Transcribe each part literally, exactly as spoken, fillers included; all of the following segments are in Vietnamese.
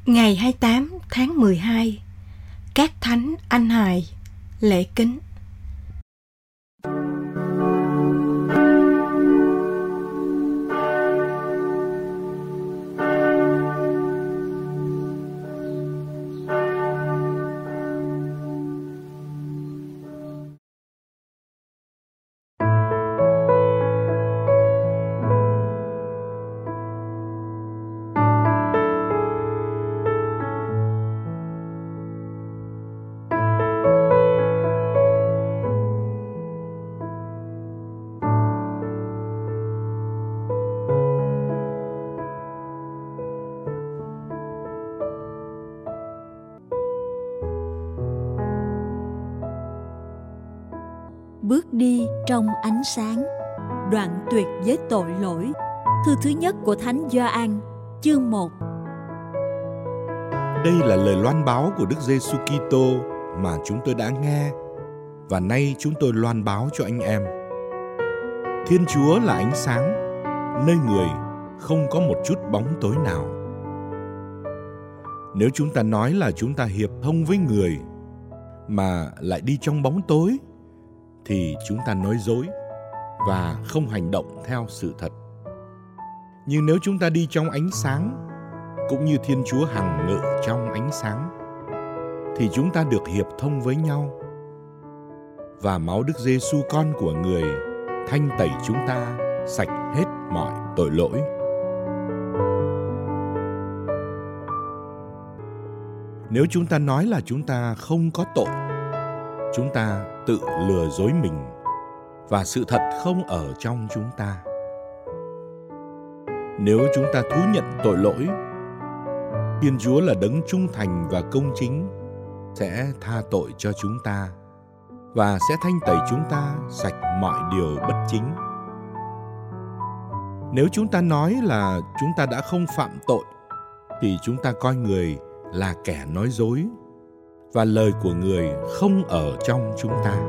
Ngày hai mươi tám tháng mười hai, các thánh anh hài lễ kính. Bước đi trong ánh sáng. Đoạn tuyệt với tội lỗi. Thư thứ nhất của Thánh Gioan, chương một. Đây là lời loan báo của Đức Giêsu Kitô mà chúng tôi đã nghe, và nay chúng tôi loan báo cho anh em. Thiên Chúa là ánh sáng, nơi người không có một chút bóng tối nào. Nếu chúng ta nói là chúng ta hiệp thông với người mà lại đi trong bóng tối, thì chúng ta nói dối và không hành động theo sự thật. Nhưng nếu chúng ta đi trong ánh sáng, cũng như Thiên Chúa hằng ngự trong ánh sáng, thì chúng ta được hiệp thông với nhau. Và máu Đức Giêsu con của người thanh tẩy chúng ta sạch hết mọi tội lỗi. Nếu chúng ta nói là chúng ta không có tội, chúng ta tự lừa dối mình, và sự thật không ở trong chúng ta. Nếu chúng ta thú nhận tội lỗi, Thiên Chúa là đấng trung thành và công chính, sẽ tha tội cho chúng ta và sẽ thanh tẩy chúng ta sạch mọi điều bất chính. Nếu chúng ta nói là chúng ta đã không phạm tội, thì chúng ta coi người là kẻ nói dối, và lời của người không ở trong chúng ta.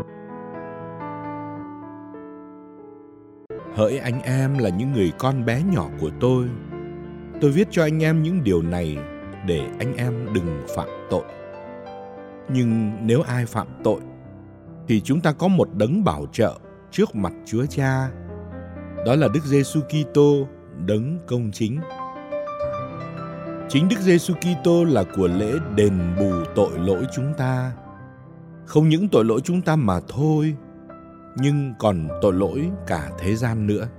Hỡi anh em là những người con bé nhỏ của tôi, tôi viết cho anh em những điều này để anh em đừng phạm tội. Nhưng nếu ai phạm tội, thì chúng ta có một đấng bảo trợ trước mặt Chúa Cha, đó là Đức Giêsu Kitô, đấng công chính. Chính Đức Giêsu Kitô là của lễ đền bù tội lỗi chúng ta, không những tội lỗi chúng ta mà thôi, nhưng còn tội lỗi cả thế gian nữa.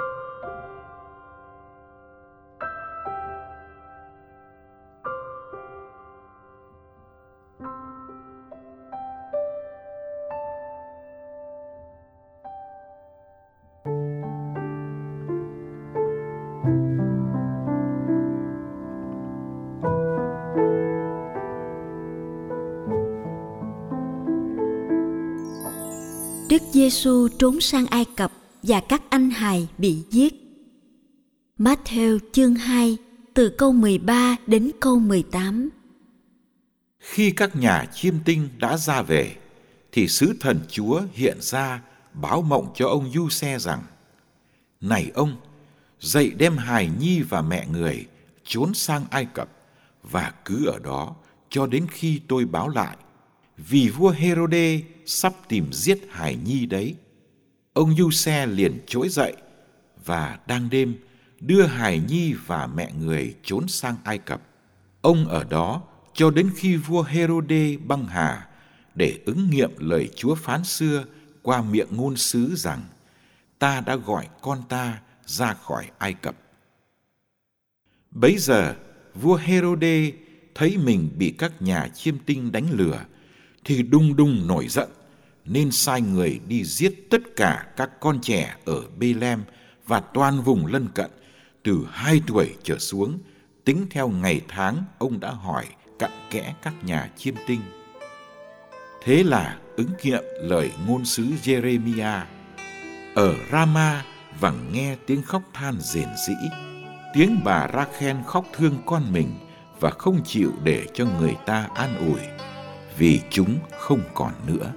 Đức Giêsu trốn sang Ai Cập và các anh hài bị giết. Matthew chương hai, từ câu mười ba đến câu mười tám. Khi các nhà chiêm tinh đã ra về, thì sứ thần Chúa hiện ra báo mộng cho ông Giuse rằng: Này ông, dậy đem hài nhi và mẹ người trốn sang Ai Cập, và cứ ở đó cho đến khi tôi báo lại, vì vua Hê-rô-đê sắp tìm giết hài nhi đấy. Ông Giuse liền trỗi dậy và đang đêm đưa hài nhi và mẹ người trốn sang Ai Cập. Ông ở đó cho đến khi vua Hê-rô-đê băng hà, để ứng nghiệm lời Chúa phán xưa qua miệng ngôn sứ rằng: Ta đã gọi con ta ra khỏi Ai Cập. Bấy giờ vua Hê-rô-đê thấy mình bị các nhà chiêm tinh đánh lừa, thì đùng đùng nổi giận, nên sai người đi giết tất cả các con trẻ ở Bê-lem và toàn vùng lân cận, từ hai tuổi trở xuống, tính theo ngày tháng ông đã hỏi cặn kẽ các nhà chiêm tinh. Thế là ứng nghiệm lời ngôn sứ Giê-rê-mi-a: Ở Rama vẳng nghe tiếng khóc than rền rĩ, tiếng bà Ra-khen khóc thương con mình và không chịu để cho người ta an ủi, vì chúng không còn nữa.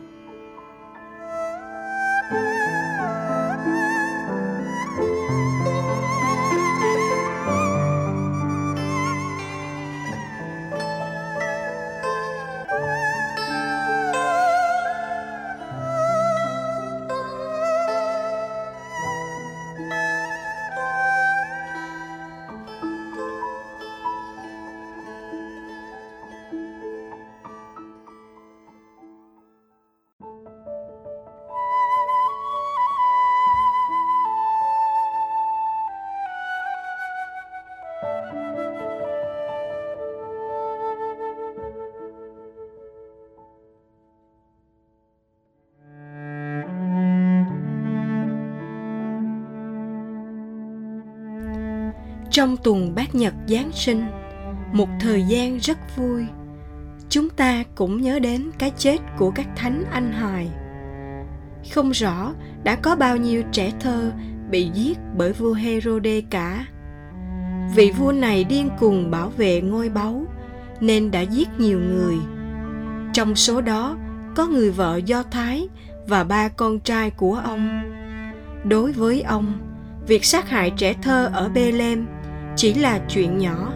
Trong tuần Bát Nhật Giáng sinh, một thời gian rất vui, chúng ta cũng nhớ đến cái chết của các thánh anh hài. Không rõ đã có bao nhiêu trẻ thơ bị giết bởi vua Hê-rô-đê cả. Vị vua này điên cuồng bảo vệ ngôi báu nên đã giết nhiều người. Trong số đó có người vợ Do Thái và ba con trai của ông. Đối với ông, việc sát hại trẻ thơ ở Bê-lêm chỉ là chuyện nhỏ.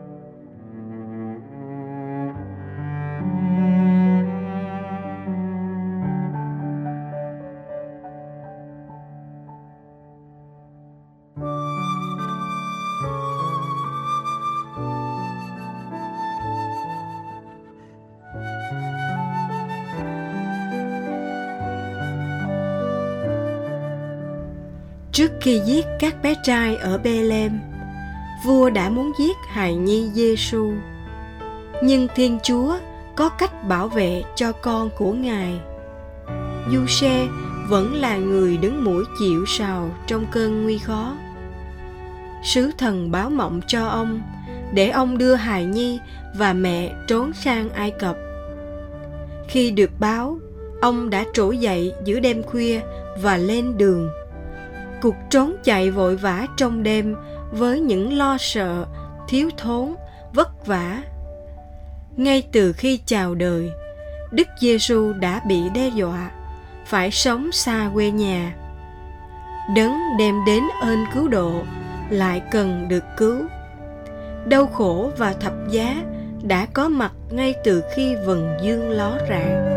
Trước khi giết các bé trai ở Bê-lêm, vua đã muốn giết hài nhi Giê-xu. Nhưng Thiên Chúa có cách bảo vệ cho con của Ngài. Giu-se vẫn là người đứng mũi chịu sào trong cơn nguy khó. Sứ thần báo mộng cho ông để ông đưa hài nhi và mẹ trốn sang Ai Cập. Khi được báo, ông đã trỗi dậy giữa đêm khuya và lên đường. Cuộc trốn chạy vội vã trong đêm với những lo sợ, thiếu thốn, vất vả. Ngay từ khi chào đời, Đức Giê-xu đã bị đe dọa phải sống xa quê nhà. Đấng đem đến ơn cứu độ lại cần được cứu. Đau khổ và thập giá đã có mặt ngay từ khi vầng dương ló rạng.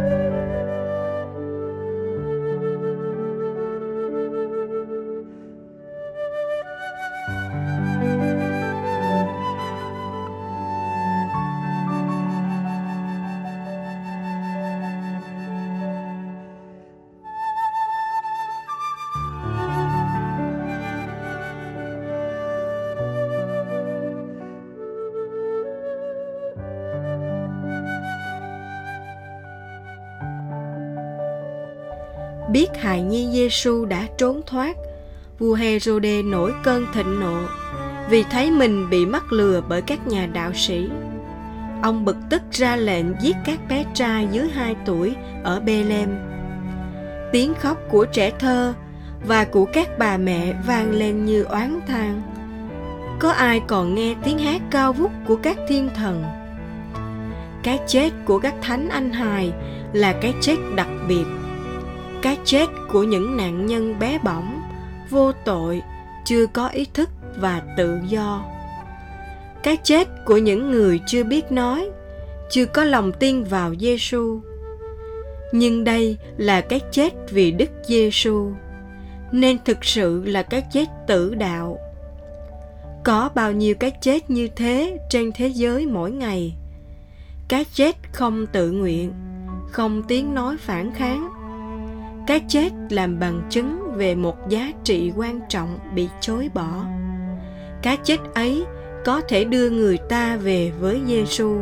Biết hài nhi Giê-xu đã trốn thoát, vua Hê-rô-đê nổi cơn thịnh nộ vì thấy mình bị mắc lừa bởi các nhà đạo sĩ. Ông bực tức ra lệnh giết các bé trai dưới hai tuổi ở Bê-lêm. Tiếng khóc của trẻ thơ và của các bà mẹ vang lên như oán than. Có ai còn nghe tiếng hát cao vút của các thiên thần? Cái chết của các thánh anh hài là cái chết đặc biệt. Cái chết của những nạn nhân bé bỏng, vô tội, chưa có ý thức và tự do. Cái chết của những người chưa biết nói, chưa có lòng tin vào Giê-xu. Nhưng đây là cái chết vì Đức Giê-xu, nên thực sự là cái chết tử đạo. Có bao nhiêu cái chết như thế trên thế giới mỗi ngày. Cái chết không tự nguyện, không tiếng nói phản kháng. Cái chết làm bằng chứng về một giá trị quan trọng bị chối bỏ. Cái chết ấy có thể đưa người ta về với Giê-xu.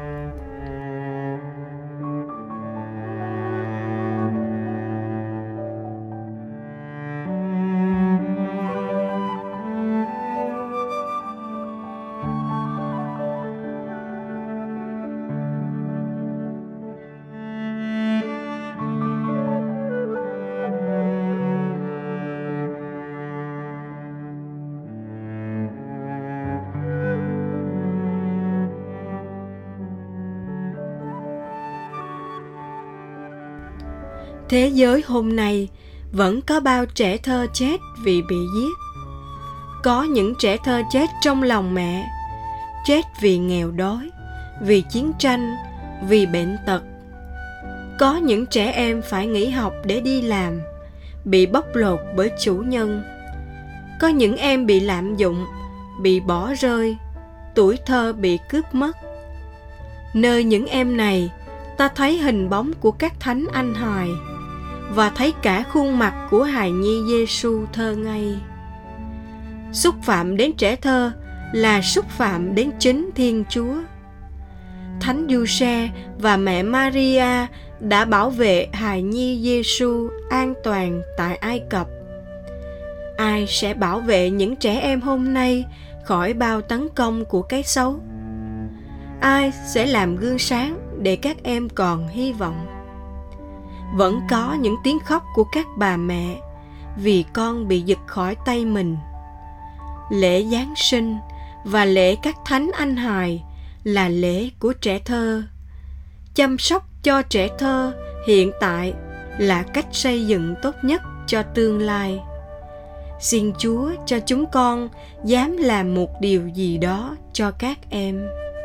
Thế giới hôm nay vẫn có bao trẻ thơ chết vì bị giết. Có những trẻ thơ chết trong lòng mẹ, chết vì nghèo đói, vì chiến tranh, vì bệnh tật. Có những trẻ em phải nghỉ học để đi làm, bị bóc lột bởi chủ nhân. Có những em bị lạm dụng, bị bỏ rơi, tuổi thơ bị cướp mất. Nơi những em này, ta thấy hình bóng của các thánh anh hài và thấy cả khuôn mặt của hài nhi Giê-xu thơ ngây. Xúc phạm đến trẻ thơ là xúc phạm đến chính Thiên Chúa. Thánh Giuse và mẹ Maria đã bảo vệ hài nhi Giê-xu an toàn tại Ai Cập. Ai sẽ bảo vệ những trẻ em hôm nay khỏi bao tấn công của cái xấu? Ai sẽ làm gương sáng để các em còn hy vọng? Vẫn có những tiếng khóc của các bà mẹ vì con bị giật khỏi tay mình. Lễ Giáng sinh và lễ các thánh anh hài là lễ của trẻ thơ. Chăm sóc cho trẻ thơ hiện tại là cách xây dựng tốt nhất cho tương lai. Xin Chúa cho chúng con dám làm một điều gì đó cho các em.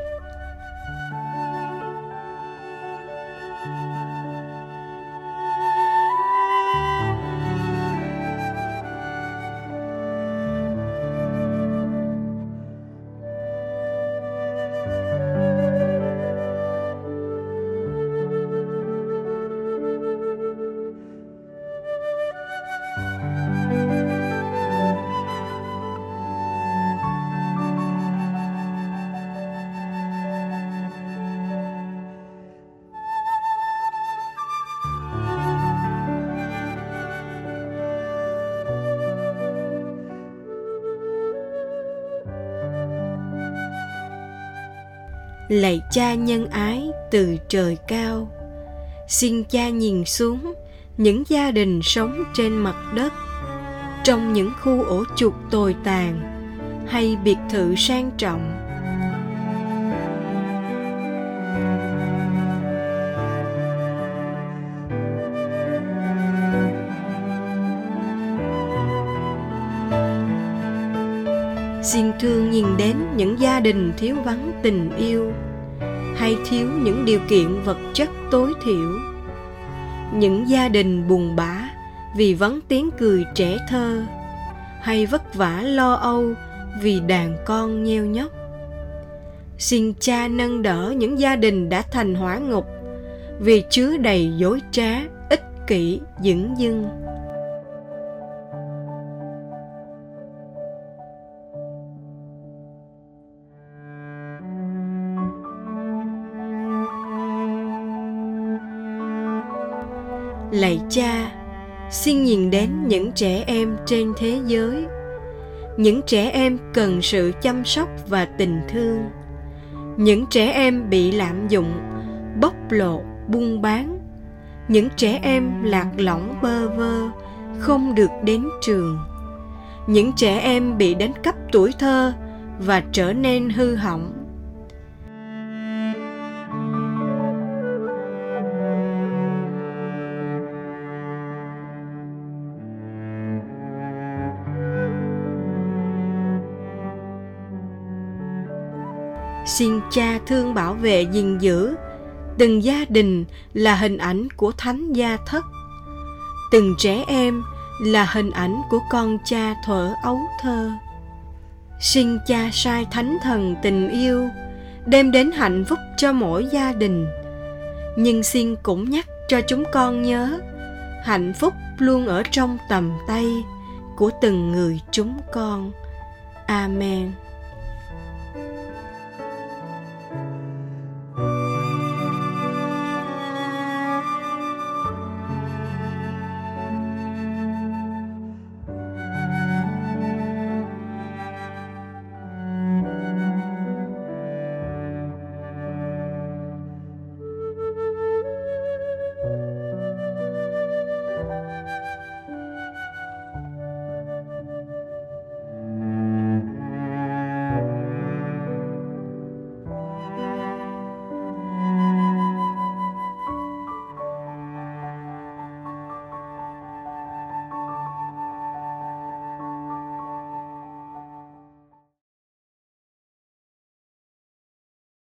Lạy Cha nhân ái từ trời cao, xin Cha nhìn xuống những gia đình sống trên mặt đất, trong những khu ổ chuột tồi tàn hay biệt thự sang trọng. Xin thương nhìn đến những gia đình thiếu vắng tình yêu hay thiếu những điều kiện vật chất tối thiểu. Những gia đình buồn bã vì vắng tiếng cười trẻ thơ hay vất vả lo âu vì đàn con nheo nhóc. Xin Cha nâng đỡ những gia đình đã thành hỏa ngục vì chứa đầy dối trá, ích kỷ, dửng dưng. Lạy Cha, xin nhìn đến những trẻ em trên thế giới. Những trẻ em cần sự chăm sóc và tình thương. Những trẻ em bị lạm dụng, bóc lột, buôn bán. Những trẻ em lạc lõng bơ vơ, không được đến trường. Những trẻ em bị đánh cắp tuổi thơ và trở nên hư hỏng. Xin Cha thương bảo vệ gìn giữ. Từng gia đình là hình ảnh của thánh gia thất. Từng trẻ em là hình ảnh của con Cha thuở ấu thơ. Xin Cha sai thánh thần tình yêu đem đến hạnh phúc cho mỗi gia đình. Nhưng xin cũng nhắc cho chúng con nhớ, hạnh phúc luôn ở trong tầm tay của từng người chúng con. Amen.